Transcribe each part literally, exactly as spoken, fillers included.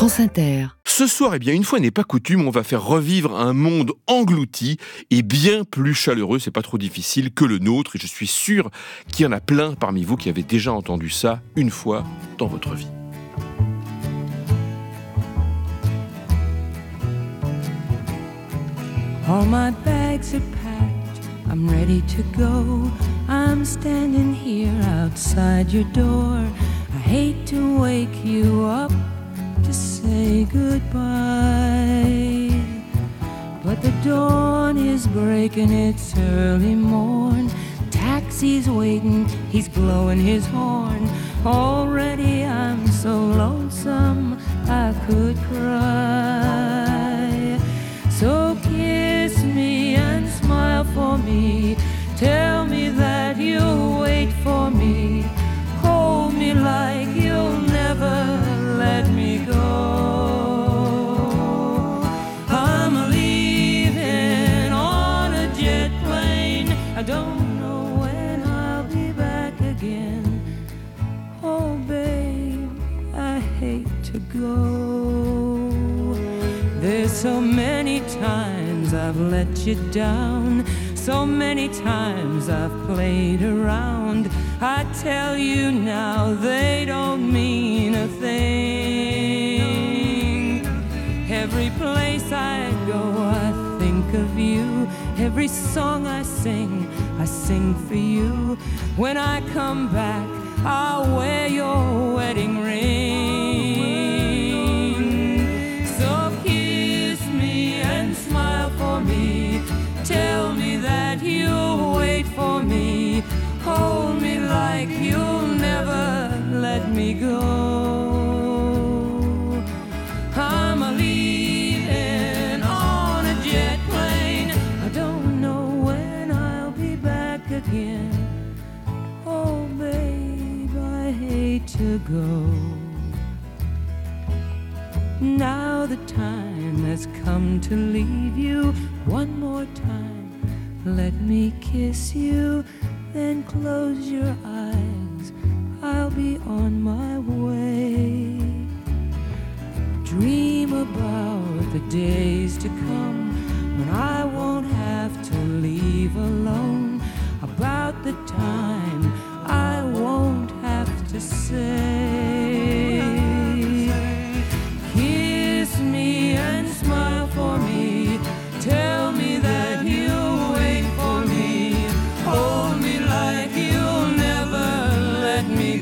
France Inter. Ce soir, eh bien, une fois n'est pas coutume, on va faire revivre un monde englouti et bien plus chaleureux, c'est pas trop difficile, que le nôtre. Et je suis sûr qu'il y en a plein parmi vous qui avez déjà entendu ça une fois dans votre vie. All my bags are packed, I'm ready to go. I'm standing here outside your door. I hate to wake you up to say goodbye, but the dawn is breaking, it's early morn. Taxi's waiting, he's blowing his horn. Already I'm so lonesome I could cry. So kiss me and smile for me, tell me that you'll wait for me. Hold me like you'll never let me go. I'm leaving on a jet plane, I don't know when I'll be back again. Oh babe, I hate to go. There's so many times I've let you down, so many times I've played around. I tell you now, they don't mean a thing. Every place I go, I think of you. Every song I sing, I sing for you. When I come back, I'll wear your wedding ring. So kiss me and smile for me, tell me that you'll wait for me. Hold me like you'll never let me go. I'm a leaving on a jet plane, I don't know when I'll be back again. Oh babe, I hate to go. Now the time has come to leave you. One more time, let me kiss you. Then close your eyes, I'll be on my way. Dream about the days to come when I won't have to leave alone. About the time I won't have to say. Kiss me and smile for me, tell me that you'll wait for me. Hold me like you'll never let me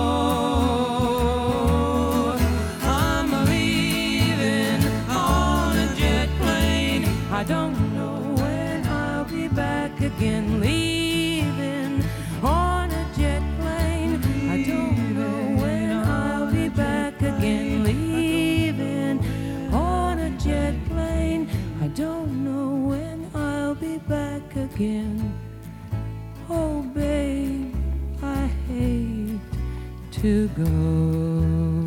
go. I'm leaving on a jet plane, I don't know when I'll be back again. Leaving on a jet plane, I don't know when I'll be back again. Leaving on a jet plane, I don't know when I'll be back again. Oh babe, I hate to go.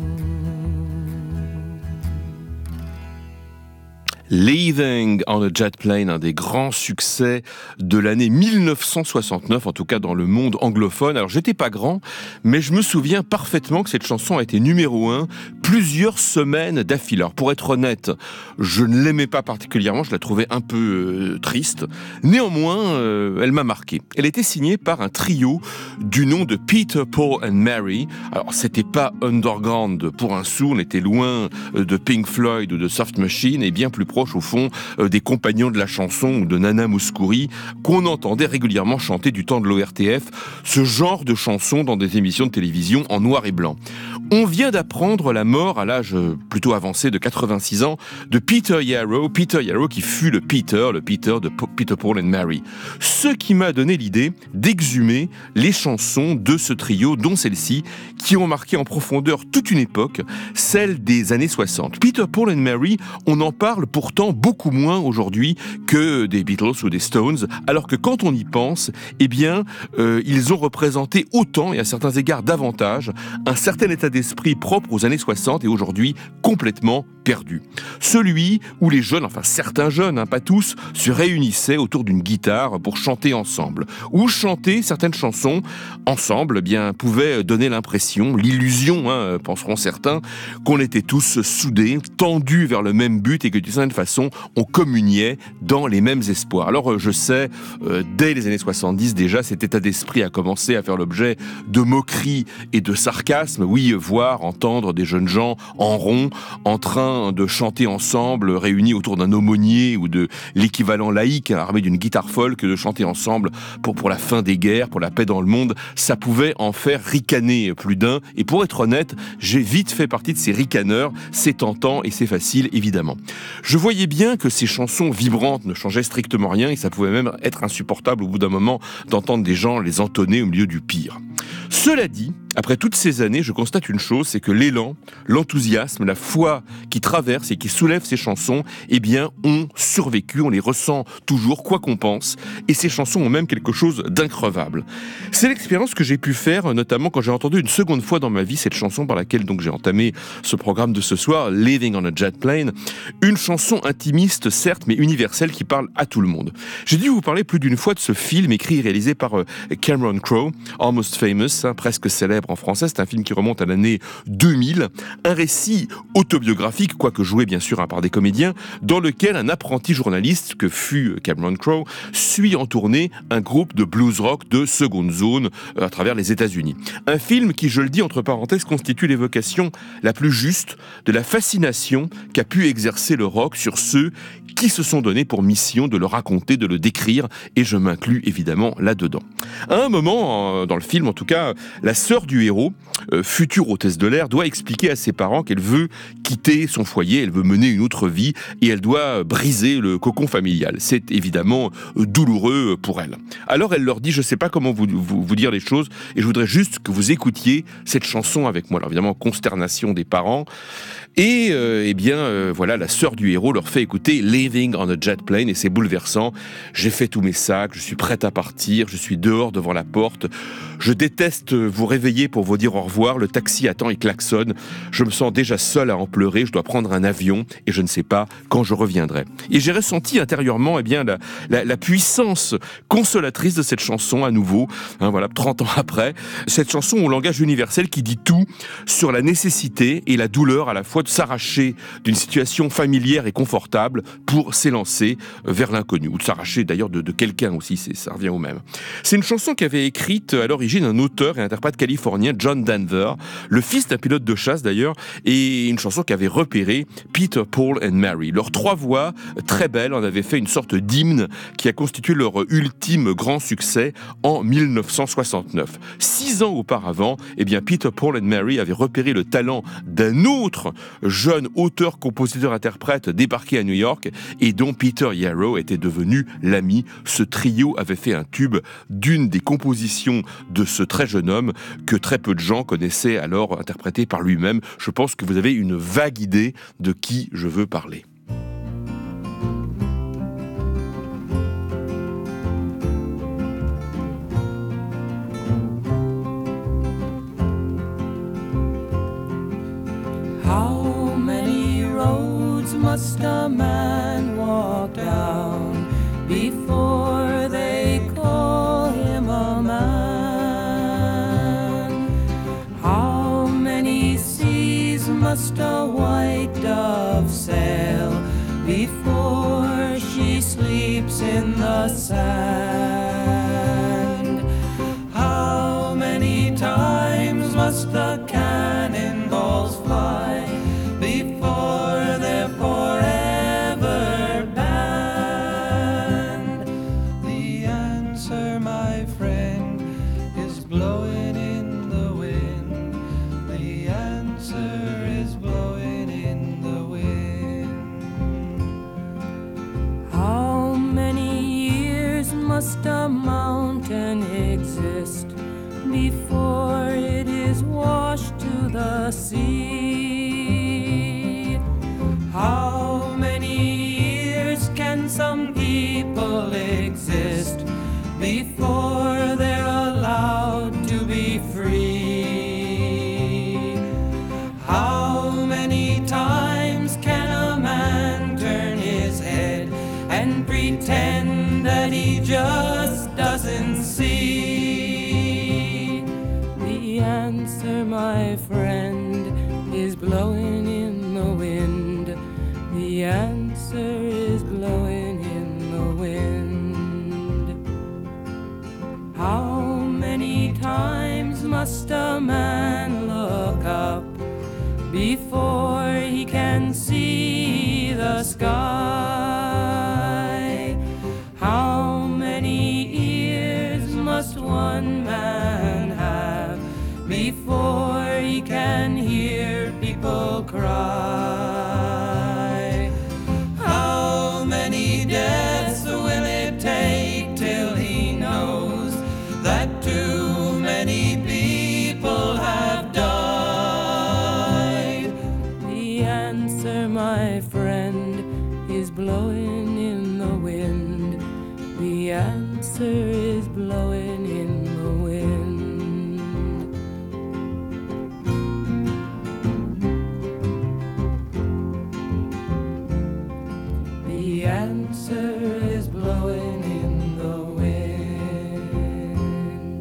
Leaving on a Jet Plane, un des grands succès de l'année mille neuf cent soixante-neuf, en tout cas dans le monde anglophone. Alors j'étais pas grand, mais je me souviens parfaitement que cette chanson a été numéro un plusieurs semaines d'affilée. Alors pour être honnête, je ne l'aimais pas particulièrement, je la trouvais un peu euh, triste. Néanmoins, euh, elle m'a marqué. Elle était signée par un trio du nom de Peter, Paul and Mary. Alors c'était pas underground pour un sou, on était loin de Pink Floyd ou de Soft Machine et bien plus proche au fond euh, des compagnons de la chanson ou de Nana Mouskouri qu'on entendait régulièrement chanter du temps de l'O R T F ce genre de chansons dans des émissions de télévision en noir et blanc. On vient d'apprendre la mort à l'âge plutôt avancé de quatre-vingt-six ans de Peter Yarrow, Peter Yarrow qui fut le Peter, le Peter de P- Peter, Paul and Mary. Ce qui m'a donné l'idée d'exhumer les chansons de ce trio, dont celle-ci, qui ont marqué en profondeur toute une époque, celle des années soixante. Peter, Paul and Mary, on en parle pourtant beaucoup moins aujourd'hui que des Beatles ou des Stones, alors que quand on y pense, eh bien, euh, ils ont représenté autant, et à certains égards davantage, un certain état d'esprit propre aux années soixante et aujourd'hui complètement perdu. Celui où les jeunes, enfin certains jeunes, hein, pas tous, se réunissaient autour d'une guitare pour chanter ensemble. Ou chanter certaines chansons ensemble, eh bien, pouvait donner l'impression, l'illusion, hein, penseront certains, qu'on était tous soudés, tendus vers le même but et que d'une certaine façon, on communiait dans les mêmes espoirs. Alors je sais, euh, dès les années soixante-dix déjà, cet état d'esprit a commencé à faire l'objet de moqueries et de sarcasmes. Oui, voir, entendre des jeunes gens en rond, en train de chanter ensemble, réunis autour d'un aumônier ou de l'équivalent laïque armé d'une guitare folk, de chanter ensemble pour, pour la fin des guerres, pour la paix dans le monde, ça pouvait en faire ricaner plus d'un. Et pour être honnête, j'ai vite fait partie de ces ricaneurs. C'est tentant et c'est facile, évidemment. Je voyais bien que ces chansons vibrantes ne changeaient strictement rien et ça pouvait même être insupportable au bout d'un moment d'entendre des gens les entonner au milieu du pire. Cela dit, après toutes ces années, je constate une chose, c'est que l'élan, l'enthousiasme, la foi qui traverse et qui soulève ces chansons, eh bien, ont survécu, on les ressent toujours, quoi qu'on pense, et ces chansons ont même quelque chose d'increvable. C'est l'expérience que j'ai pu faire, notamment quand j'ai entendu une seconde fois dans ma vie cette chanson par laquelle donc j'ai entamé ce programme de ce soir, Living on a Jet Plane, une chanson intimiste, certes, mais universelle qui parle à tout le monde. J'ai dû vous parler plus d'une fois de ce film écrit et réalisé par euh, Cameron Crowe, Almost Famous, hein, presque célèbre en français, c'est un film qui remonte à l'année deux mille, un récit autobiographique, quoique joué bien sûr hein, par des comédiens, dans lequel un apprenti journaliste, que fut Cameron Crowe, suit en tournée un groupe de blues rock de seconde zone euh, à travers les États-Unis. Un film qui, je le dis entre parenthèses, constitue l'évocation la plus juste de la fascination qu'a pu exercer le rock sur ceux qui se sont donnés pour mission de le raconter, de le décrire, et je m'inclus évidemment là-dedans. À un moment, dans le film en tout cas, la sœur du héros, euh, future hôtesse de l'air, doit expliquer à ses parents qu'elle veut quitter son foyer, elle veut mener une autre vie, et elle doit briser le cocon familial. C'est évidemment douloureux pour elle. Alors elle leur dit, je ne sais pas comment vous, vous, vous dire les choses, et je voudrais juste que vous écoutiez cette chanson avec moi. Alors évidemment, consternation des parents, et euh, eh bien euh, voilà, la sœur du héros leur fait écouter Living on a Jet Plane, et c'est bouleversant. J'ai fait tous mes sacs, je suis prête à partir, je suis dehors devant la porte, je déteste vous réveiller pour vous dire au revoir, le taxi attend et klaxonne, je me sens déjà seul à en pleurer, je dois prendre un avion et je ne sais pas quand je reviendrai. Et j'ai ressenti intérieurement eh bien, la, la, la puissance consolatrice de cette chanson à nouveau, hein, voilà, trente ans après, cette chanson au langage universel qui dit tout sur la nécessité et la douleur à la fois de s'arracher d'une situation familière et confortable pour s'élancer vers l'inconnu, ou de s'arracher d'ailleurs de, de quelqu'un aussi, c'est, ça revient au même. C'est une chanson qu'avait écrite à l'origine un auteur et interprète californien, John Denver, le fils d'un pilote de chasse d'ailleurs, et une chanson qu'avait repéré Peter, Paul and Mary. Leurs trois voix, très belles, en avaient fait une sorte d'hymne qui a constitué leur ultime grand succès en mille neuf cent soixante-neuf. Six ans auparavant, eh bien Peter, Paul and Mary avaient repéré le talent d'un autre jeune auteur, compositeur, interprète débarqué à New York et dont Peter Yarrow était devenu l'ami. Ce trio avait fait un tube d'une des compositions de ce très jeune homme que très peu de gens connaissaient alors, interprété par lui-même. Je pense que vous avez une vague idée de qui je veux parler. How many roads must a man walk down before they call him a man? How many seas must a white dove sail before she sleeps in the sand? How many times must the cannonballs fly before they're forever banned? The answer, my friend, is blowing in the wind. The answer is blowing in the wind. How many years must just doesn't see. The answer, my friend, is blowing in the wind. The answer is blowing in the wind. How many times must a man look up before he can see the sky? How many ears must one man have before he can hear people cry? How many deaths will it take till he knows that too many people have died? The answer, my friend, is blowing in the wind. The answer is blowing in the wind. The answer is blowing in the wind.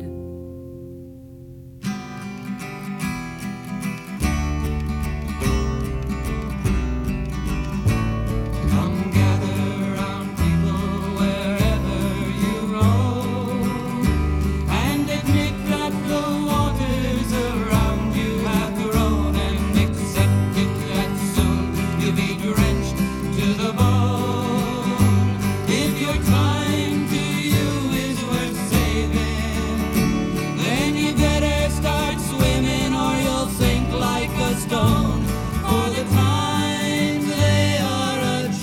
Come gather round, people, wherever you roam, and admit that the waters around you have grown, and accept it that soon you'll be drenched to the bone. If your time to you is worth saving, then you better start swimming or you'll sink like a stone. For the times they are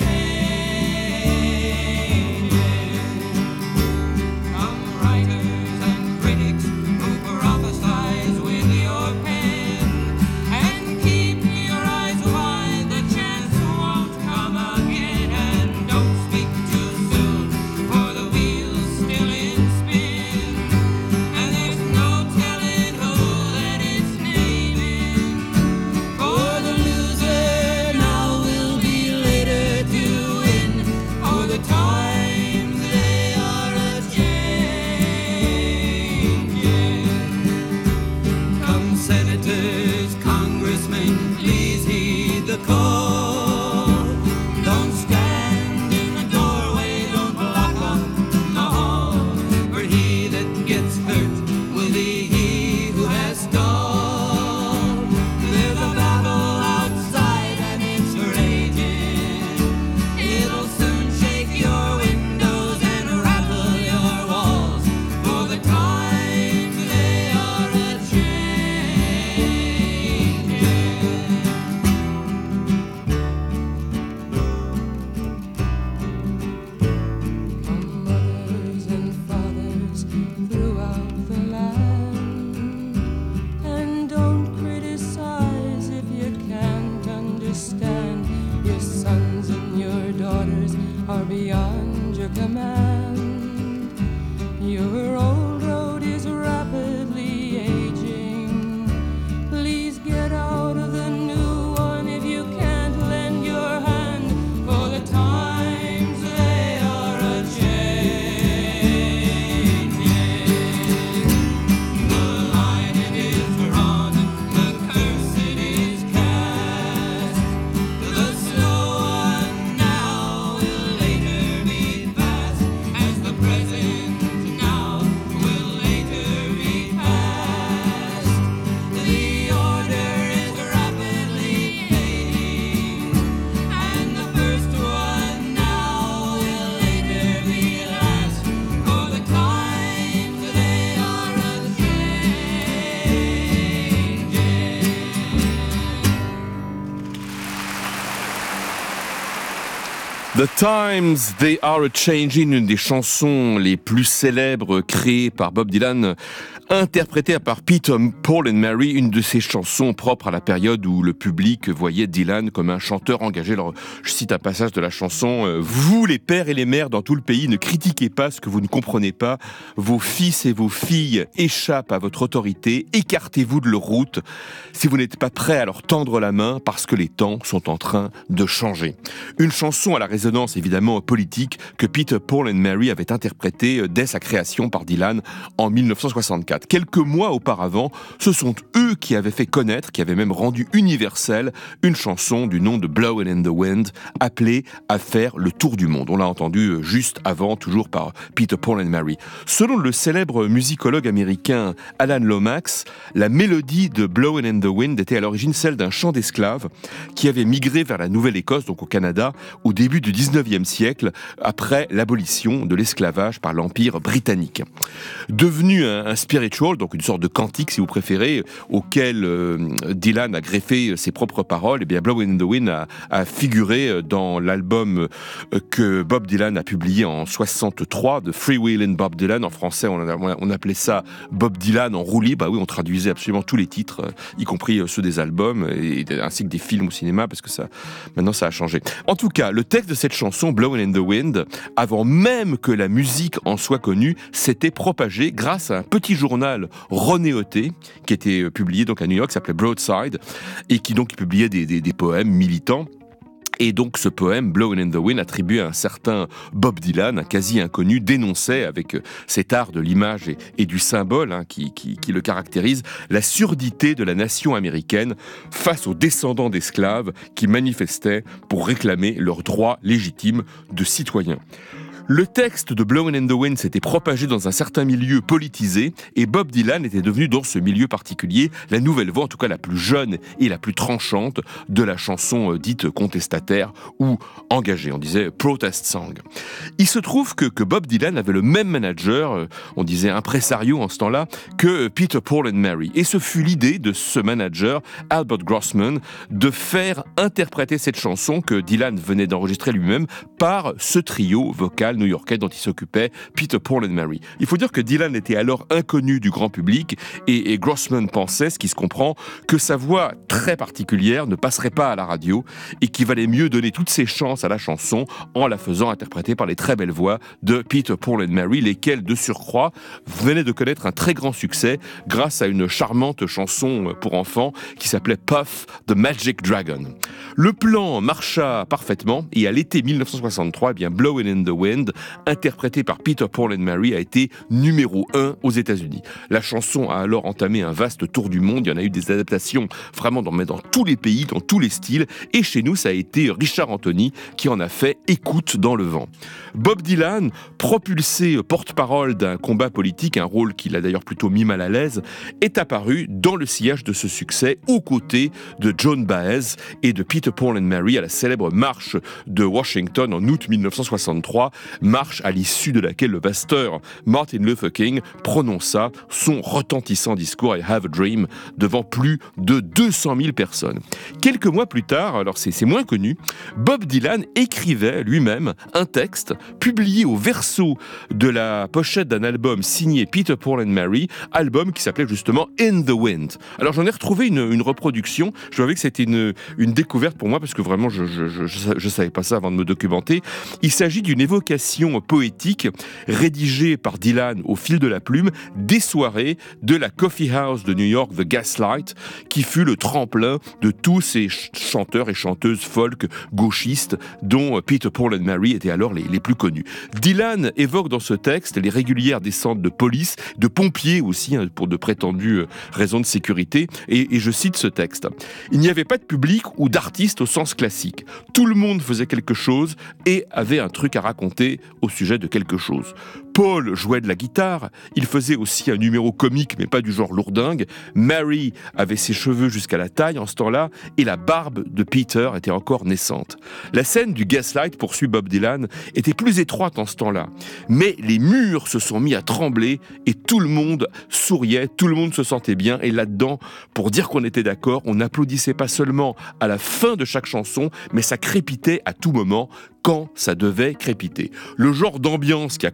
a-changing. Come writers and critics who prophesize with your pen, and keep your eyes wide, the chance won't come again. And don't speak too soon, for the wheel's still in spin, and there's no telling who that it's naming. For the loser now will be later to win. Oh, the times they are a-changing. Come senators, congressmen, please heed the call. Don't stand in the doorway, don't block up the hall. For he that gets hurt will be he who has stalled. There's a battle outside and it's raging. It'll soon shake your windows and rattle your walls. For the times they are a-changing. Mothers and fathers throughout the land, and don't criticize if you can't understand. Your sons and your daughters are beyond your command. Your old road is rapidly aging. Please get out of the new one if you can't lend your hand. For the times they are a-changing. The line it is drawn, the curse it is cast. The slow one now will later be fast, as the present now will later be past. The order is rapidly fading, and the first one now will later be last. For the times they are a-changing. The Times They Are a-Changing, une des chansons les plus célèbres créées par Bob Dylan, Interprétée par Peter, Paul and Mary, une de ces chansons propres à la période où le public voyait Dylan comme un chanteur engagé. Alors, je cite un passage de la chanson « Vous, les pères et les mères dans tout le pays, ne critiquez pas ce que vous ne comprenez pas. Vos fils et vos filles échappent à votre autorité. Écartez-vous de leur route si vous n'êtes pas prêts à leur tendre la main parce que les temps sont en train de changer. » Une chanson à la résonance évidemment politique que Peter, Paul and Mary avait interprétée dès sa création par Dylan en dix-neuf cent soixante-quatre. Quelques mois auparavant, ce sont eux qui avaient fait connaître, qui avaient même rendu universelle une chanson du nom de Blowin' in the Wind, appelée à faire le tour du monde. On l'a entendu juste avant, toujours par Peter, Paul and Mary. Selon le célèbre musicologue américain Alan Lomax, la mélodie de Blowin' in the Wind était à l'origine celle d'un chant d'esclaves qui avait migré vers la Nouvelle-Écosse, donc au Canada, au début du dix-neuvième siècle, après l'abolition de l'esclavage par l'Empire britannique. Devenu un, un spiritual, donc une sorte de cantique si vous préférez, auquel euh, Dylan a greffé ses propres paroles, et bien Blowin' in the Wind a, a figuré dans l'album que Bob Dylan a publié en soixante-trois, de Freewheelin' Bob Dylan. En français, on, a, on appelait ça Bob Dylan en roue libre. Bah oui, on traduisait absolument tous les titres, y compris ceux des albums, et, ainsi que des films au cinéma, parce que ça, maintenant ça a changé. En tout cas, le texte de cette chanson, Blowin' in the Wind, avant même que la musique en soit connue, s'était propagé grâce à un petit journal renéoté, qui était publié donc à New York, qui s'appelait Broadside, et qui donc publiait des, des, des poèmes militants. Et donc ce poème, Blowin' in the Wind, attribué à un certain Bob Dylan, un quasi-inconnu, dénonçait, avec cet art de l'image et, et du symbole hein, qui, qui, qui le caractérise, la surdité de la nation américaine face aux descendants d'esclaves qui manifestaient pour réclamer leurs droits légitimes de citoyens. Le texte de Blowin' in the Wind s'était propagé dans un certain milieu politisé et Bob Dylan était devenu dans ce milieu particulier la nouvelle voix, en tout cas la plus jeune et la plus tranchante de la chanson dite contestataire ou engagée. On disait protest song. Il se trouve que, que Bob Dylan avait le même manager, on disait impresario en ce temps-là, que Peter, Paul and Mary. Et ce fut l'idée de ce manager, Albert Grossman, de faire interpréter cette chanson que Dylan venait d'enregistrer lui-même par ce trio vocal new-yorkais dont il s'occupait, Peter, Paul and Mary. Il faut dire que Dylan était alors inconnu du grand public et, et Grossman pensait, ce qui se comprend, que sa voix très particulière ne passerait pas à la radio et qu'il valait mieux donner toutes ses chances à la chanson en la faisant interpréter par les très belles voix de Peter, Paul and Mary, lesquelles, de surcroît, venaient de connaître un très grand succès grâce à une charmante chanson pour enfants qui s'appelait Puff the Magic Dragon. Le plan marcha parfaitement et à l'été dix-neuf cent soixante-trois, eh bien Blowin' in the Wind, interprété par Peter, Paul and Mary, a été numéro un aux États-Unis. La chanson a alors entamé un vaste tour du monde. Il y en a eu des adaptations vraiment dans, dans tous les pays, dans tous les styles. Et chez nous, ça a été Richard Anthony qui en a fait Écoute dans le vent. Bob Dylan, propulsé porte-parole d'un combat politique, un rôle qu'il a d'ailleurs plutôt mis mal à l'aise, est apparu dans le sillage de ce succès aux côtés de Joan Baez et de Peter, Paul and Mary à la célèbre marche de Washington en août dix-neuf cent soixante-trois, marche à l'issue de laquelle le pasteur Martin Luther King prononça son retentissant discours I Have a Dream devant plus de deux cent mille personnes. Quelques mois plus tard, alors c'est, c'est moins connu, Bob Dylan écrivait lui-même un texte publié au verso de la pochette d'un album signé Peter, Paul and Mary, album qui s'appelait justement In the Wind. Alors j'en ai retrouvé une, une reproduction, je dois avouer que c'était une, une découverte pour moi parce que vraiment je je, je, je, je savais pas ça avant de me documenter. Il s'agit d'une évocation poétique rédigée par Dylan au fil de la plume des soirées de la Coffee House de New York, The Gaslight, qui fut le tremplin de tous ces ch- chanteurs et chanteuses folk gauchistes dont Peter, Paul and Mary étaient alors les, les plus connus. Dylan évoque dans ce texte les régulières descentes de police, de pompiers aussi, hein, pour de prétendues raisons de sécurité, et, et je cite ce texte. « Il n'y avait pas de public ou d'artiste au sens classique. Tout le monde faisait quelque chose et avait un truc à raconter au sujet de quelque chose. Paul jouait de la guitare, il faisait aussi un numéro comique mais pas du genre lourdingue. Mary avait ses cheveux jusqu'à la taille en ce temps-là et la barbe de Peter était encore naissante. La scène du Gaslight, poursuit Bob Dylan, était plus étroite en ce temps-là. Mais les murs se sont mis à trembler et tout le monde souriait, tout le monde se sentait bien et là-dedans, pour dire qu'on était d'accord, on n'applaudissait pas seulement à la fin de chaque chanson, mais ça crépitait à tout moment quand ça devait crépiter. Le genre d'ambiance qui a complètement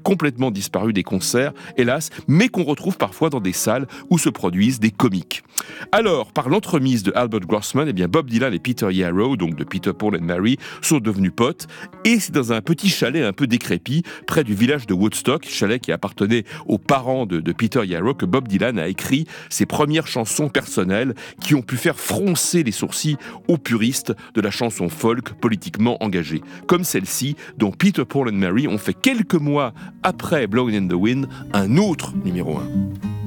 complètement disparu des concerts, hélas, mais qu'on retrouve parfois dans des salles où se produisent des comiques. Alors, par l'entremise de Albert Grossman, eh bien Bob Dylan et Peter Yarrow, donc de Peter, Paul and Mary, sont devenus potes, et c'est dans un petit chalet un peu décrépit, près du village de Woodstock, chalet qui appartenait aux parents de, de Peter Yarrow, que Bob Dylan a écrit ses premières chansons personnelles qui ont pu faire froncer les sourcils aux puristes de la chanson folk politiquement engagée, comme celle-ci, dont Peter, Paul and Mary ont fait quelques mois après Blowin' in the Wind un autre numéro un.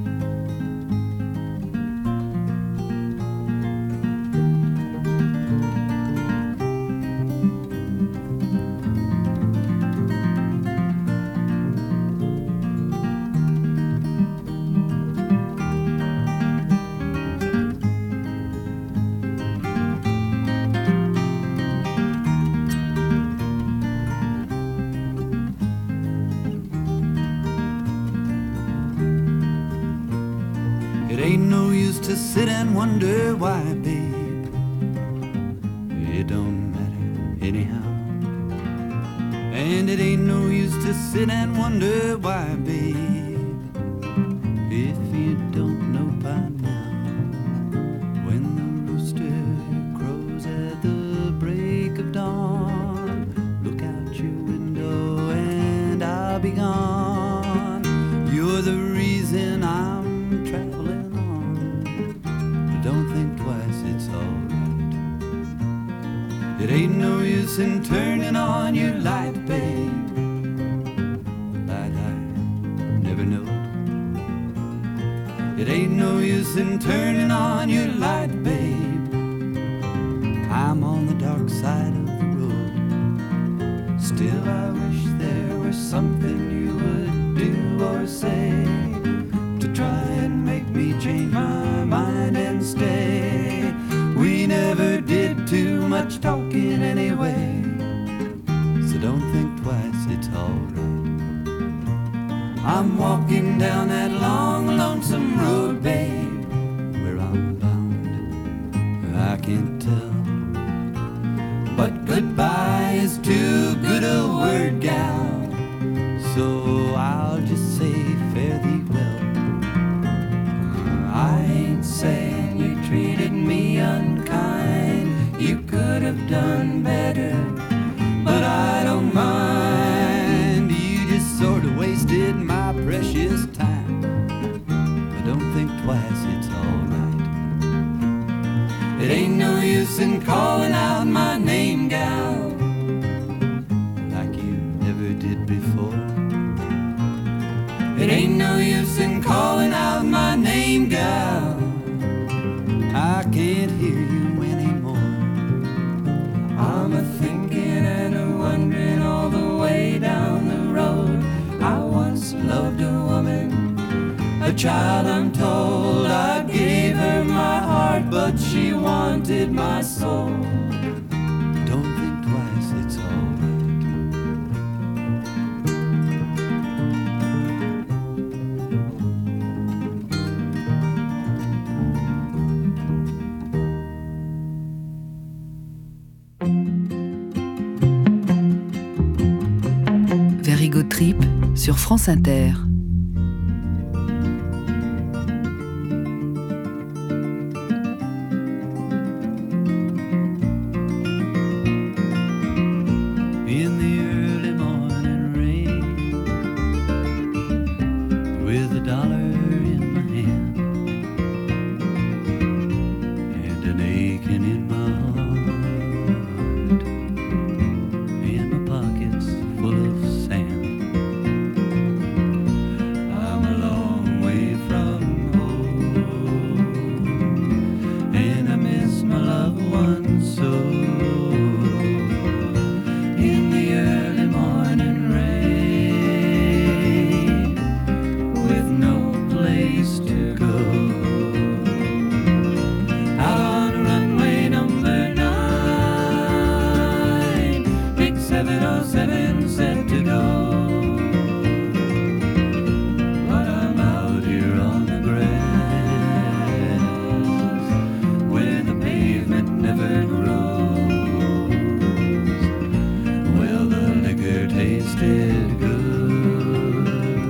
Sit and wonder why, babe. It don't matter anyhow. And it ain't no use to sit and wonder why, babe, if you don't know by now. When the rooster crows at the break of dawn, look out your window and I'll be gone. You're the reason I'm traveling. Don't think twice, it's alright. It ain't no use in turning on your light, babe. Light I never knowed. It ain't no use in turning on your light, babe. I'm on the dark side of the road. Still I wish there was something you would do or say to try and make me change my mind and stay. We never did too much talking anyway, so don't think twice, it's alright. I'm walking down that long, lonesome road, babe. Where I'm bound, I can't tell. But goodbye is too good a word, gal, so I'll just say fare thee well. I ain't saying you treated me unkind, you could have done better, but I don't mind. You just sort of wasted my precious time, but don't think twice, it's alright. It ain't no use in calling out my name, gal, like you never did before. It ain't no use in calling out my name, gal, I can't hear you anymore. I'm a thinking and a wondering all the way down the road. I once loved a woman, a child I'm told. I gave her my heart, but she wanted my soul. Don't think twice, it's alright. Very Good Trip sur France Inter. Tasted good.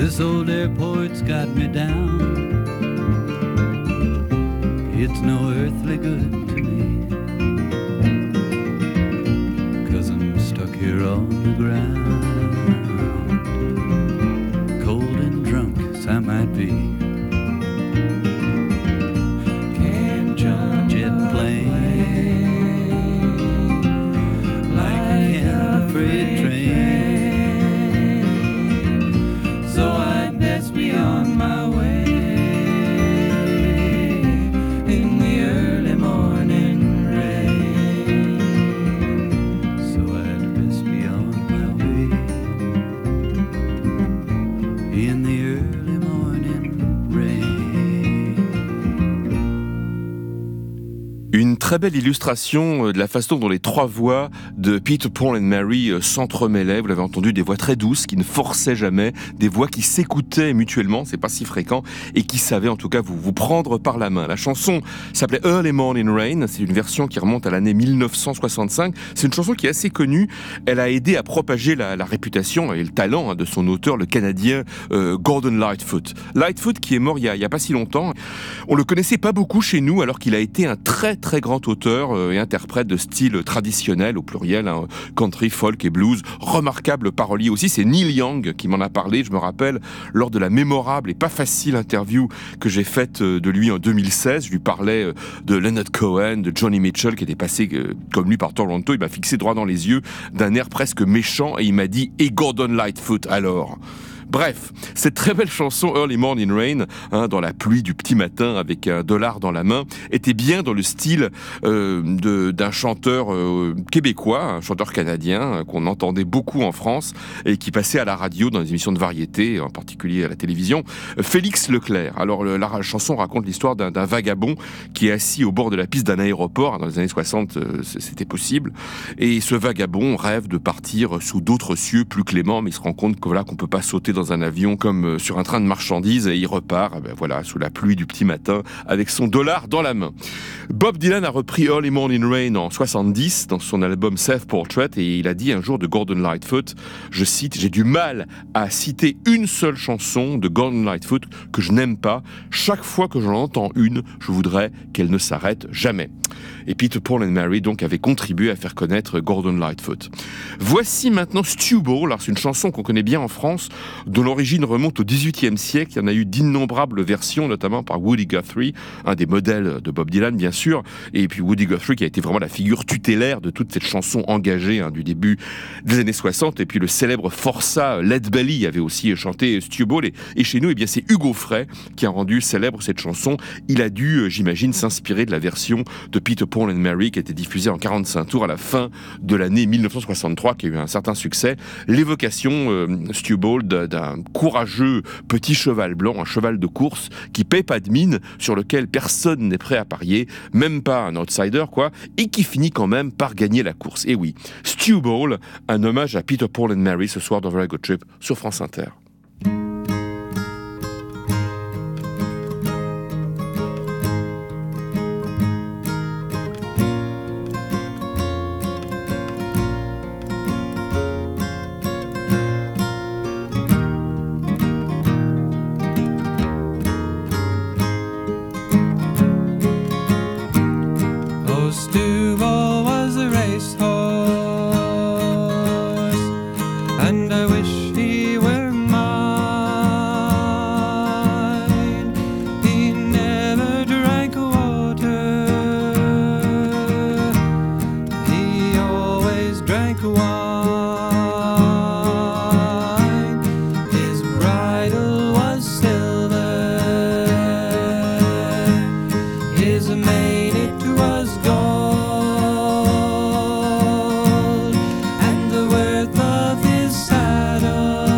This old airport's got me down. It's no earthly good to me, 'cause I'm stuck here on the ground. Cold and drunk as I might be, can't jump jet plane like I can a freight train. So I'd best be on my way. Très belle illustration de la façon dont les trois voix de Peter, Paul and Mary s'entremêlaient. Vous l'avez entendu, des voix très douces qui ne forçaient jamais, des voix qui s'écoutaient mutuellement, c'est pas si fréquent, et qui savaient en tout cas vous, vous prendre par la main. La chanson s'appelait Early Morning Rain, c'est une version qui remonte à l'année mille neuf cent soixante-cinq. C'est une chanson qui est assez connue, elle a aidé à propager la, la réputation et le talent hein, de son auteur, le Canadien euh, Gordon Lightfoot. Lightfoot qui est mort il y, a, il y a pas si longtemps. On le connaissait pas beaucoup chez nous alors qu'il a été un très très grand auteur et interprète de style traditionnel au pluriel, hein, country, folk et blues, remarquable parolier aussi. C'est Neil Young qui m'en a parlé, je me rappelle, lors de la mémorable et pas facile interview que j'ai faite de lui en deux mille seize. Je lui parlais de Leonard Cohen, de Johnny Mitchell qui était passé comme lui par Toronto. Il m'a fixé droit dans les yeux d'un air presque méchant et il m'a dit « Et Gordon Lightfoot alors ?» Bref, cette très belle chanson Early Morning Rain, hein, dans la pluie du petit matin avec un dollar dans la main, était bien dans le style euh, de, d'un chanteur euh, québécois, un chanteur canadien euh, qu'on entendait beaucoup en France et qui passait à la radio dans des émissions de variété, en particulier à la télévision, euh, Félix Leclerc. Alors le, la chanson raconte l'histoire d'un, d'un vagabond qui est assis au bord de la piste d'un aéroport. Dans les années soixante, euh, c'était possible. Et ce vagabond rêve de partir sous d'autres cieux plus cléments, mais il se rend compte que voilà, qu'on peut pas sauter dans un avion comme sur un train de marchandises et il repart ben voilà, sous la pluie du petit matin avec son dollar dans la main. Bob Dylan a repris Early Morning Rain en soixante-dix dans son album Self-Portrait et il a dit un jour de Gordon Lightfoot, je cite, « J'ai du mal à citer une seule chanson de Gordon Lightfoot que je n'aime pas. Chaque fois que j'en entends une, je voudrais qu'elle ne s'arrête jamais. » Et Peter, Paul and Mary donc avaient contribué à faire connaître Gordon Lightfoot. Voici maintenant Stew Ball. Alors c'est une chanson qu'on connaît bien en France, dont l'origine remonte au dix-huitième siècle. Il y en a eu d'innombrables versions, notamment par Woody Guthrie, un des modèles de Bob Dylan bien sûr, et puis Woody Guthrie qui a été vraiment la figure tutélaire de toute cette chanson engagée hein, du début des années soixante. Et puis le célèbre forçat Lead Belly avait aussi chanté Stew Ball. Et, et chez nous, eh bien, c'est Hugo Frey qui a rendu célèbre cette chanson. Il a dû, j'imagine, s'inspirer de la version de Peter, Paul and Mary qui a été diffusée en quarante-cinq tours à la fin de l'année mille neuf cent soixante-trois, qui a eu un certain succès. L'évocation, euh, Stew Ball, d'un courageux petit cheval blanc, un cheval de course qui paie pas de mine, sur lequel personne n'est prêt à parier, même pas un outsider quoi, et qui finit quand même par gagner la course. Et oui, Stew Ball, un hommage à Peter, Paul and Mary ce soir dans Very Good Trip sur France Inter. And the worth of his saddle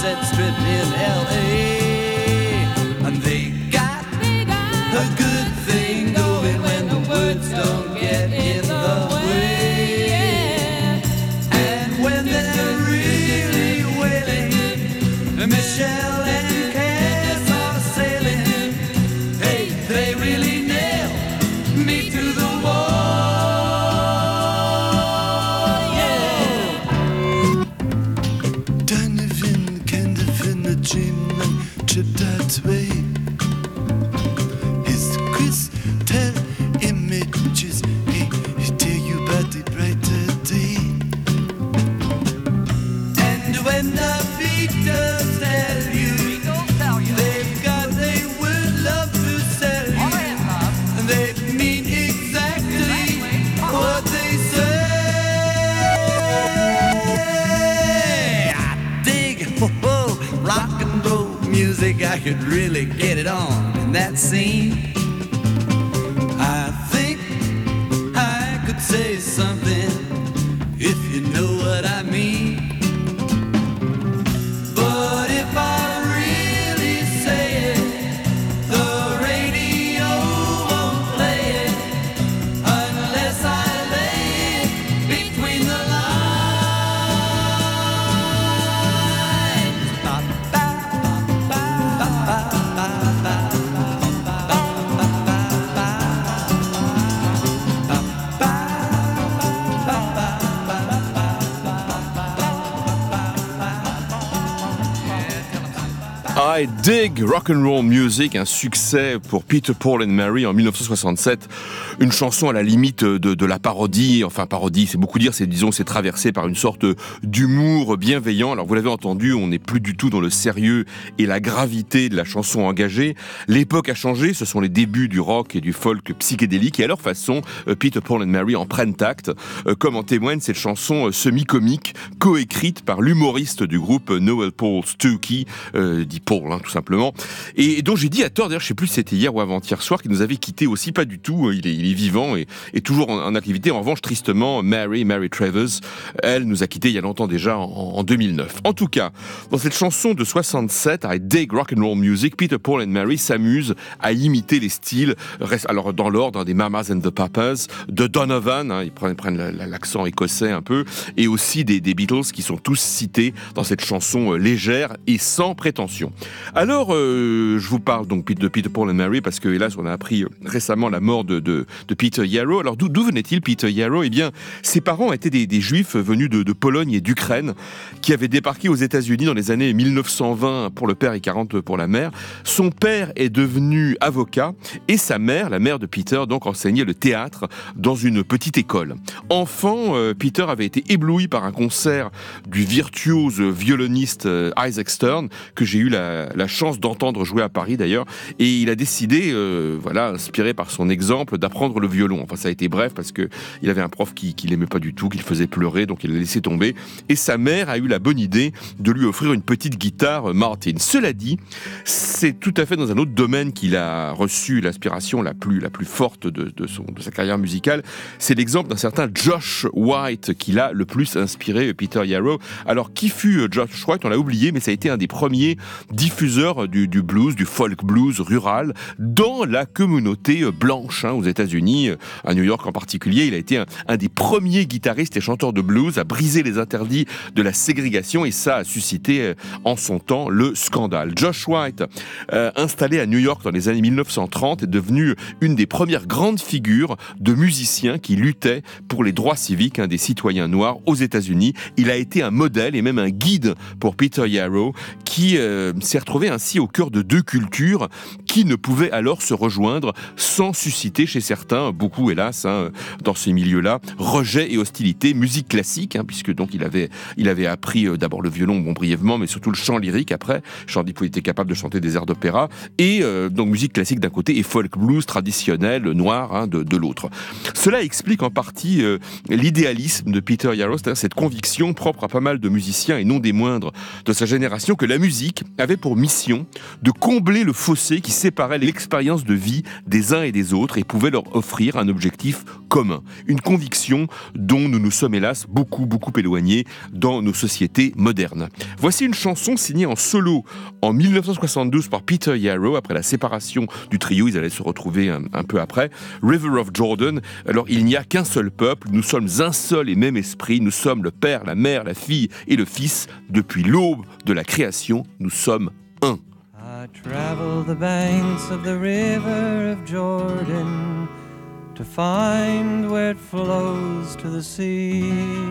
Sunset Strip in L A. And they got a good thing going when the words don't get in the way. And when they're really wailing, Michelle and Cass are sailing. Hey, they really nail me to the wall. Donovan, kind of in the dream, like tripped that way. His crystal images, hey, he tell you about the brighter day. And when the Beatles tell you, they've got they would love to sell you, they mean exactly what they say. I dig oh, rock and roll music, I could really get it on in that scene. I think I could say something if you know what I mean. But if I really say it, the radio won't play it unless I lay it between the lines. Ba, ba, ba, ba, ba, ba, I Dig Rock and Roll Music, un succès pour Peter, Paul and Mary en dix-neuf cent soixante-sept. Une chanson à la limite de, de la parodie, enfin parodie, c'est beaucoup dire, c'est disons c'est traversé par une sorte d'humour bienveillant. Alors vous l'avez entendu, on n'est plus du tout dans le sérieux et la gravité de la chanson engagée. L'époque a changé, ce sont les débuts du rock et du folk psychédélique et à leur façon, Peter, Paul and Mary en prennent acte, comme en témoigne cette chanson semi-comique coécrite par l'humoriste du groupe Noel Paul Stookey, euh, dit Paul hein, tout simplement, et, et dont j'ai dit à tort, d'ailleurs je sais plus si c'était hier ou avant-hier soir, qu'il nous avait quitté aussi, pas du tout, il est, il est vivant et, et toujours en, en activité. En revanche, tristement, Mary, Mary Travers, elle nous a quitté il y a longtemps déjà, en, en deux mille neuf. En tout cas, dans cette chanson de soixante-sept, I Dig Rock and Roll Music, Peter, Paul and Mary s'amusent à imiter les styles, alors dans l'ordre hein, des Mamas and the Papas, de Donovan, hein, ils prennent, prennent l'accent écossais un peu, et aussi des, des Beatles qui sont tous cités dans cette chanson euh, légère et sans prétention. Alors, euh, je vous parle donc de Peter, Paul and Mary parce que, hélas, on a appris récemment la mort de, de, de Peter Yarrow. Alors, d'où, d'où venait-il, Peter Yarrow ? Eh bien, ses parents étaient des, des Juifs venus de, de Pologne et d'Ukraine qui avaient débarqué aux États-Unis dans les années dix-neuf cent vingt pour le père et quarante pour la mère. Son père est devenu avocat et sa mère, la mère de Peter, donc enseignait le théâtre dans une petite école. Enfant, euh, Peter avait été ébloui par un concert du virtuose violoniste euh, Isaac Stern que j'ai eu la, la chance d'entendre jouer à Paris d'ailleurs, et il a décidé, euh, voilà, inspiré par son exemple, d'apprendre le violon. Enfin, ça a été bref parce que il avait un prof qui, qui l'aimait pas du tout, qui le faisait pleurer, donc il l'a laissé tomber. Et sa mère a eu la bonne idée de lui offrir une petite guitare Martin. Cela dit, c'est tout à fait dans un autre domaine qu'il a reçu l'inspiration la plus, la plus forte de, de, son, de sa carrière musicale. C'est l'exemple d'un certain Josh White qui l'a le plus inspiré Peter Yarrow. Alors, qui fut Josh White ? On l'a oublié, mais ça a été un des premiers diffuseur du, du blues, du folk blues rural dans la communauté blanche hein, aux États-Unis, à New York en particulier. Il a été un, un des premiers guitaristes et chanteurs de blues à briser les interdits de la ségrégation et ça a suscité en son temps le scandale. Josh White, euh, installé à New York dans les années dix-neuf cent trente, est devenu une des premières grandes figures de musiciens qui luttaient pour les droits civiques hein, des citoyens noirs aux États-Unis. Il a été un modèle et même un guide pour Peter Yarrow qui euh, s'est retrouvé ainsi au cœur de deux cultures qui ne pouvaient alors se rejoindre sans susciter chez certains, beaucoup hélas, hein, dans ces milieux-là, rejet et hostilité, musique classique, hein, puisque donc il avait, il avait appris euh, d'abord le violon, bon brièvement, mais surtout le chant lyrique après, chant il était capable de chanter des airs d'opéra, et euh, donc musique classique d'un côté et folk blues traditionnel, noir, hein, de, de l'autre. Cela explique en partie euh, l'idéalisme de Peter Yarrow, c'est-à-dire cette conviction propre à pas mal de musiciens, et non des moindres, de sa génération, que la musique avait pour mission de combler le fossé qui séparait l'expérience de vie des uns et des autres et pouvait leur offrir un objectif commun, une conviction dont nous nous sommes hélas beaucoup, beaucoup éloignés dans nos sociétés modernes. Voici une chanson signée en solo en dix-neuf cent soixante-douze par Peter Yarrow, après la séparation du trio, ils allaient se retrouver un, un peu après, River of Jordan. Alors, il n'y a qu'un seul peuple, nous sommes un seul et même esprit, nous sommes le Père, la Mère, la Fille et le Fils. Depuis l'aube de la création, nous sommes un. I travel the banks of the river of Jordan to find where it flows to the sea.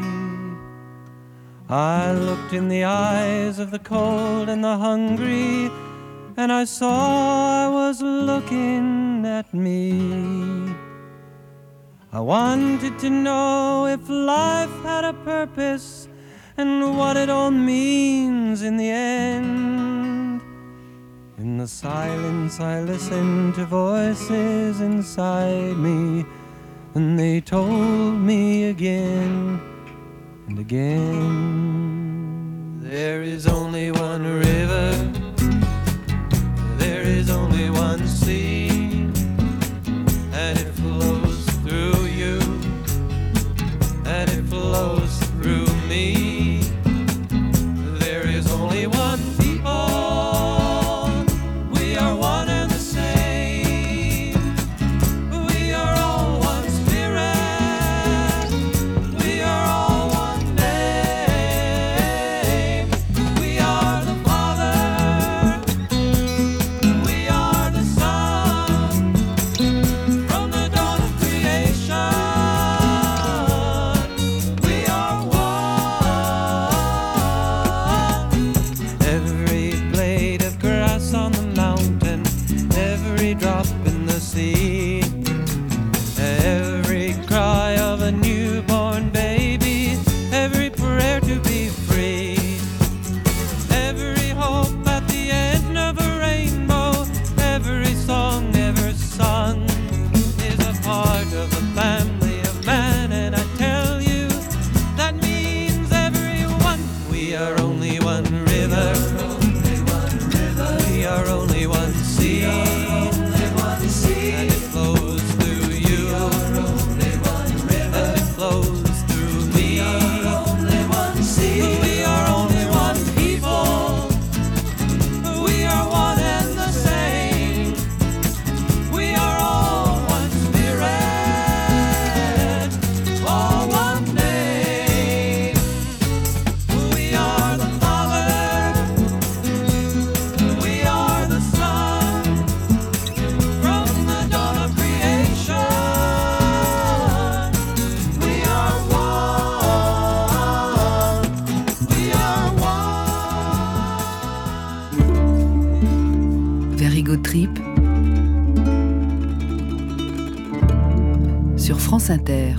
I looked in the eyes of the cold and the hungry, and I saw I was looking at me. I wanted to know if life had a purpose and what it all means in the end. In the silence I listened to voices inside me, and they told me again and again. There is only one river, there is only one sea, and it flows through you, and it flows through me. There is only one people, we are one and the same. We are all one spirit, we are all one name. We are the Father, we are the Son, from the dawn of creation. We are one. Every blade of grass on the mountain, every drop in the sea, every cry of a newborn baby, every prayer to be free, every hope at the end of a rainbow, every song ever sung is a part of the family of man. And I tell you, that means everyone. We are only one river, we are only one sea, and it flows through you, and it flows through me. We are only one people, we are one and the same. We are all one spirit, all one name. We are the Father, we are the Son, from the dawn of creation. We are one, we are one. Very Good Trip sur France Inter.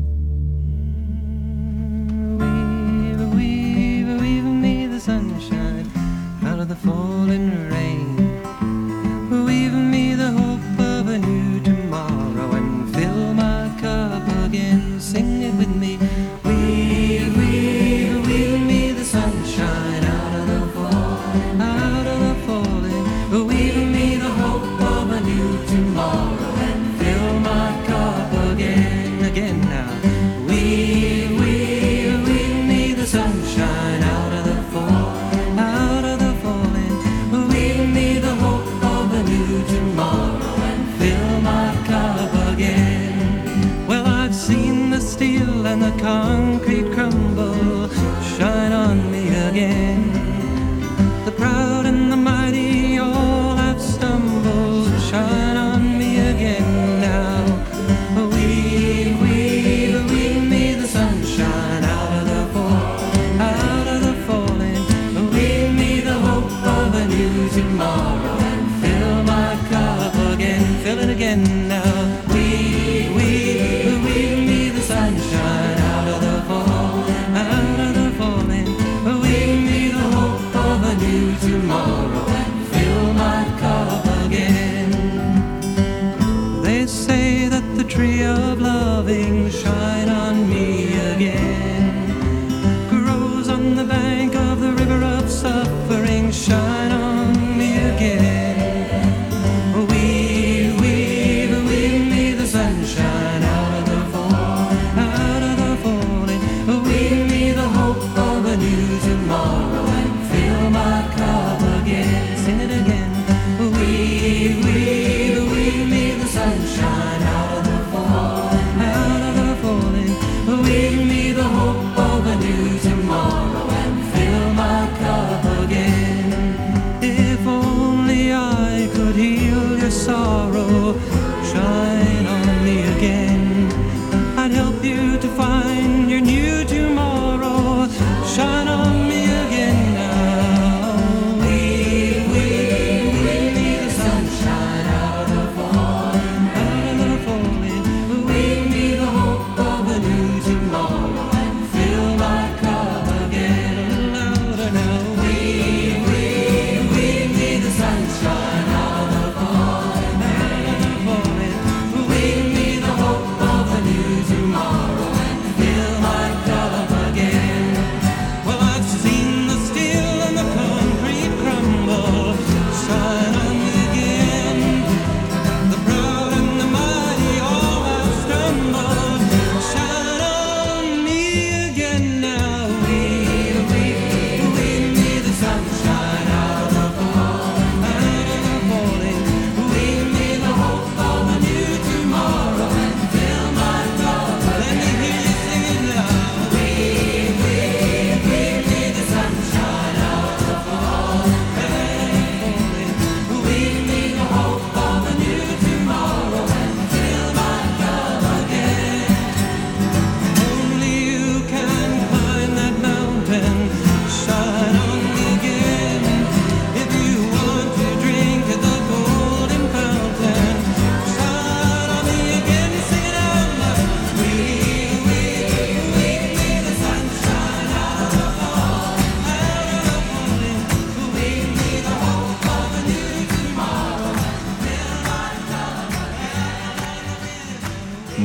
Weave, weave, weave me the sunshine out of the falling rain. Weave me the hope of a new tomorrow and fill my cup again. Sing it with me. Weave, weave, weave me the sunshine out of the falling, out of the falling. Weave me the hope of a new tomorrow and fill my cup again, again now. Weave, weave, weave me the sunshine out of the fall, out of the falling. Weave me the hope of a new tomorrow and fill my cup again. Well, I've seen the steel and the concrete crumble. Shine on me again. The proud and the mighty all have stumbled. Shine on me again now. Weave, weave, weave me the sunshine out of the fall, out of the falling. Weave me the hope of a new tomorrow and fill my cup again. Fill it again now. Weave, weave, weave me the sunshine out of the fall, out of the falling. Weave me the hope of a new tomorrow and fill my cup again. They say that the tree of loving, shine on me again, grows on the bank of the river of suffering. Shine on me again.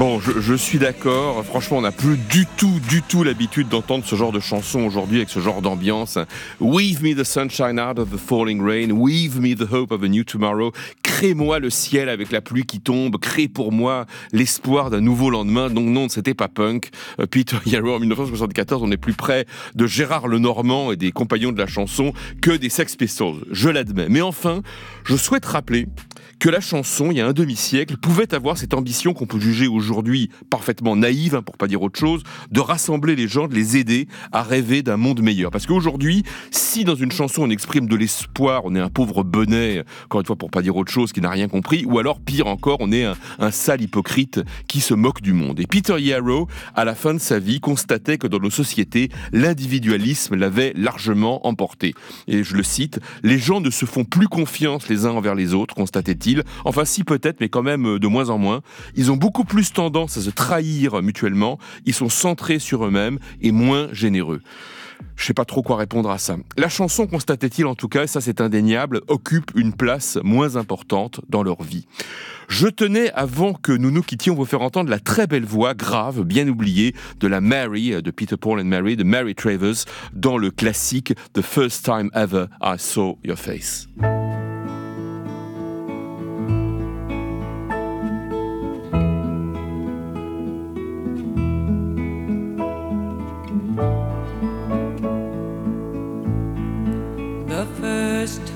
Bon, je, je suis d'accord. Franchement, on n'a plus du tout, du tout l'habitude d'entendre ce genre de chanson aujourd'hui avec ce genre d'ambiance. Weave me the sunshine out of the falling rain. Weave me the hope of a new tomorrow. Crée-moi le ciel avec la pluie qui tombe. Crée pour moi l'espoir d'un nouveau lendemain. Donc non, c'était pas punk. Euh, Peter Yarrow en dix-neuf cent soixante-quatorze, on est plus près de Gérard Lenormand et des compagnons de la chanson que des Sex Pistols. Je l'admets. Mais enfin, je souhaite rappeler que la chanson, il y a un demi-siècle, pouvait avoir cette ambition qu'on peut juger aujourd'hui parfaitement naïve, hein, pour pas dire autre chose, de rassembler les gens, de les aider à rêver d'un monde meilleur. Parce qu'aujourd'hui, si dans une chanson on exprime de l'espoir, on est un pauvre benet, encore une fois pour pas dire autre chose, qui n'a rien compris, ou alors pire encore, on est un, un sale hypocrite qui se moque du monde. Et Peter Yarrow, à la fin de sa vie, constatait que dans nos sociétés, l'individualisme l'avait largement emporté. Et je le cite, « Les gens ne se font plus confiance les uns envers les autres », constatait-il. Enfin, si peut-être, mais quand même de moins en moins. Ils ont beaucoup plus tendance à se trahir mutuellement. Ils sont centrés sur eux-mêmes et moins généreux. Je sais pas trop quoi répondre à ça. La chanson, constatait-il en tout cas, et ça c'est indéniable, occupe une place moins importante dans leur vie. Je tenais, avant que nous nous quittions, vous faire entendre la très belle voix grave, bien oubliée, de la Mary, de Peter, Paul and Mary, de Mary Travers, dans le classique The First Time Ever I Saw Your Face. The first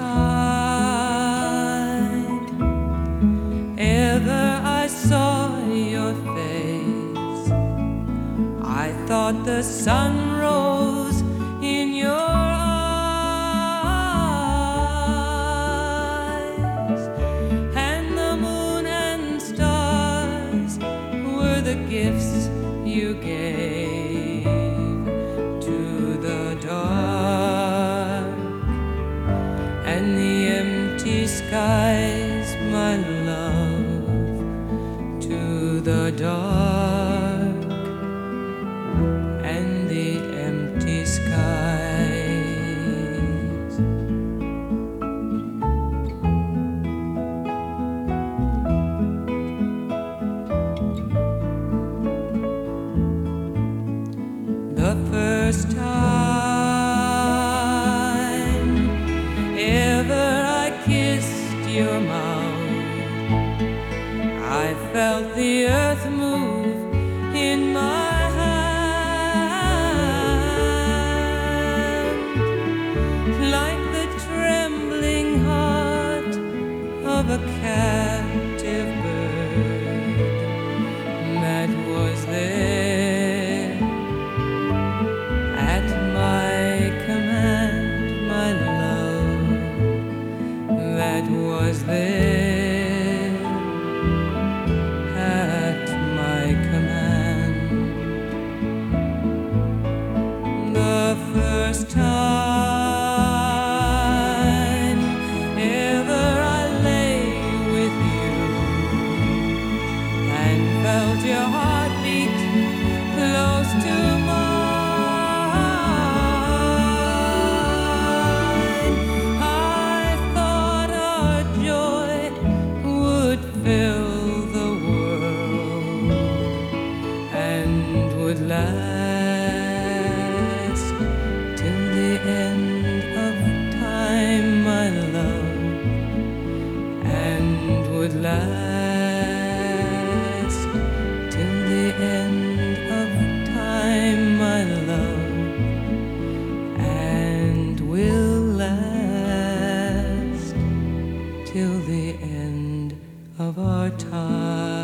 time ever I saw your face, I thought the sun rose in your eyes, and the moon and stars were the gifts you gave to the dark. And the empty skies, my love, to the dark, and the empty skies. The first time ever I kissed your mouth, I felt the earth move in my hand, like the trembling heart of a captive bird that was there at my command, my love, that was there at my command. The first time ever I lay with you and felt your heartbeat close to mine, I thought our joy would fill the world and would last till the end of time, my love, and would last till the end of time, my love, and will last till the end of our time.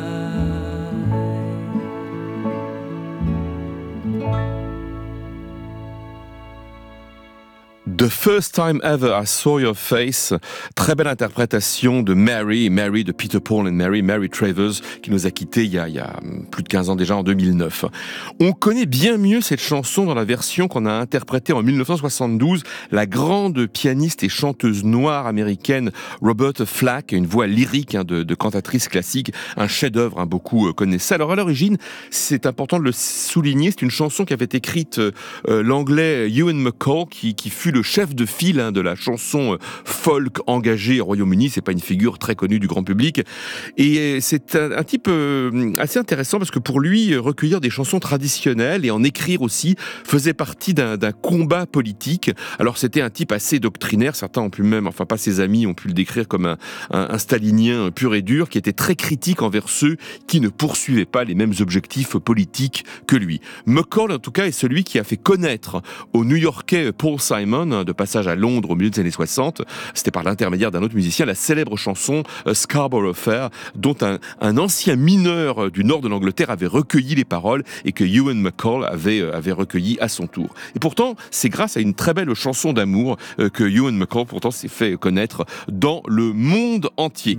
The First Time Ever I Saw Your Face, très belle interprétation de Mary, Mary de Peter, Paul and Mary, Mary Travers, qui nous a quittés il y a, il y a plus de quinze ans déjà, en deux mille neuf. On connaît bien mieux cette chanson dans la version qu'on a interprétée en dix-neuf cent soixante-douze, la grande pianiste et chanteuse noire américaine Roberta Flack, une voix lyrique, hein, de, de cantatrice classique, un chef-d'œuvre, hein, beaucoup connaissent ça. Alors à l'origine, c'est important de le souligner, c'est une chanson qui avait été écrite euh, l'anglais Ewan MacColl, qui, qui fut le chef de file hein, de la chanson folk engagée au Royaume-Uni. C'est pas une figure très connue du grand public. Et c'est un, un type euh, assez intéressant parce que pour lui, recueillir des chansons traditionnelles et en écrire aussi faisait partie d'un, d'un combat politique. Alors c'était un type assez doctrinaire. Certains ont pu même, enfin pas ses amis, ont pu le décrire comme un, un, un stalinien pur et dur qui était très critique envers ceux qui ne poursuivaient pas les mêmes objectifs politiques que lui. McCall, en tout cas, est celui qui a fait connaître au New-Yorkais Paul Simon, de passage à Londres au milieu des années soixante, c'était par l'intermédiaire d'un autre musicien, la célèbre chanson Scarborough Fair, dont un, un ancien mineur du nord de l'Angleterre avait recueilli les paroles et que Ewan McCall avait, avait recueilli à son tour. Et pourtant, c'est grâce à une très belle chanson d'amour que Ewan McCall pourtant s'est fait connaître dans le monde entier.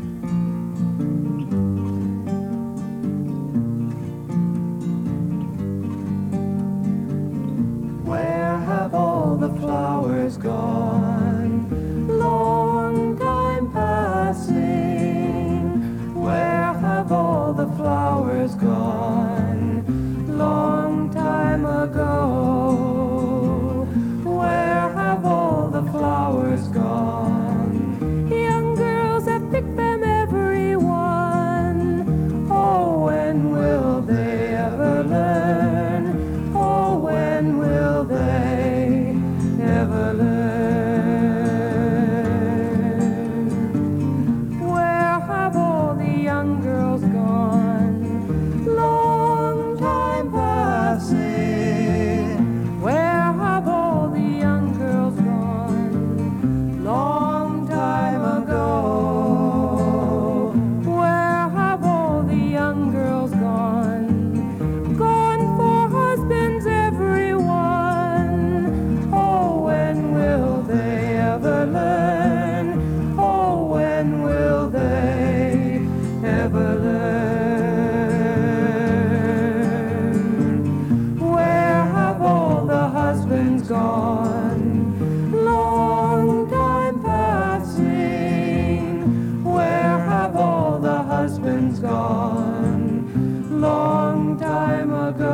Where have all the flowers gone? Long time passing. Where have all the flowers gone? Long time ago. Where have all the flowers gone? Young girls have picked them, every one. Oh, when will they ever learn? Oh, when will they ever learn? Where have all the young girls gone? Long time passing. Where have all the young girls gone? Long time ago. Where have all the young girls gone? Gone for husbands, everyone. Oh, when will they ever learn? Oh, when will they ever learn? Where have all the husbands gone? Long time passing. Where have all the husbands gone? Long time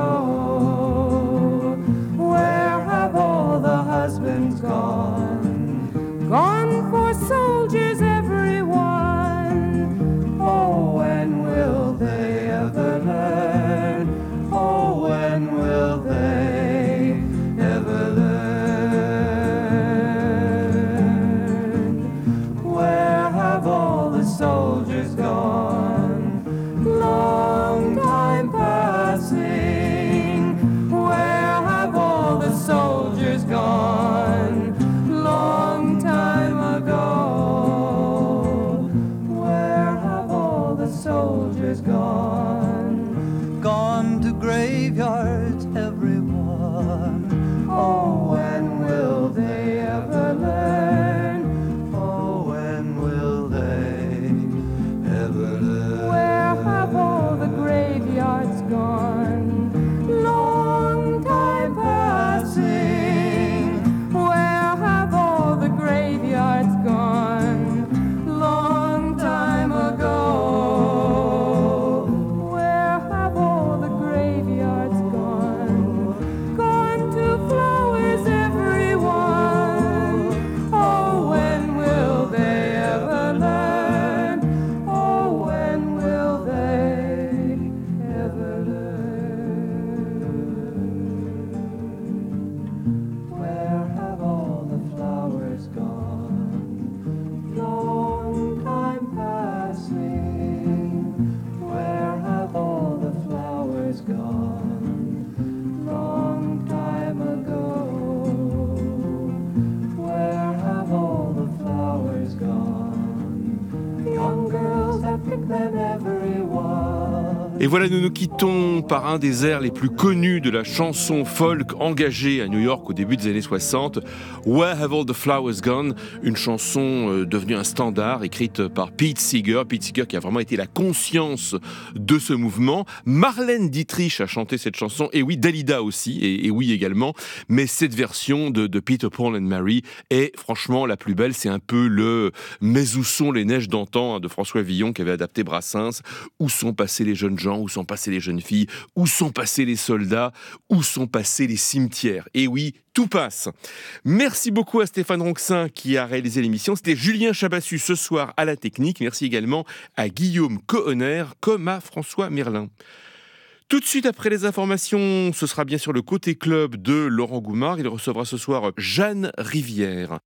ago. Where have all the husbands gone? Gone for soldiers, everyone. Oh, when will they ever learn? Oh, when will they ever learn? Where have all the soldiers gone? Long time passing. Where have all the soldiers gone? Long time ago. Where have all the soldiers gone? Gone to graveyards, everyone. Oh, when will they ever learn? Oh, when will they ever learn? Where have all the graveyards gone? Long time passing. Where have all the graveyards gone? Long time ago. Where have all the graveyards gone? Gone to flowers, everyone. Oh, when will they ever learn? Oh, when will they ever learn? Where have all the flowers gone? Long time passing. Where have all the flowers gone? Long time ago. Where have all the flowers gone? Young girls have picked them, everyone. Et voilà, nous nous quittons par un des airs les plus connus de la chanson folk engagée à New York au début des années soixante, Where Have All the Flowers Gone, une chanson euh, devenue un standard, écrite par Pete Seeger, Pete Seeger qui a vraiment été la conscience de ce mouvement. Marlène Dietrich a chanté cette chanson, et oui, Dalida aussi, et, et oui également, mais cette version de, de Peter, Paul and Mary est franchement la plus belle. C'est un peu le « Mais où sont les neiges d'antan » de François Villon qui avait adapté Brassens, « Où sont passés les jeunes gens ?» enfants, où sont passées les jeunes filles, où sont passés les soldats, où sont passés les cimetières. Et oui, tout passe. Merci beaucoup à Stéphane Ronxin qui a réalisé l'émission. C'était Julien Chabassu ce soir à la technique. Merci également à Guillaume Cohenner comme à François Merlin. Tout de suite après les informations, ce sera bien sûr le côté club de Laurent Goumard. Il recevra ce soir Jeanne Rivière.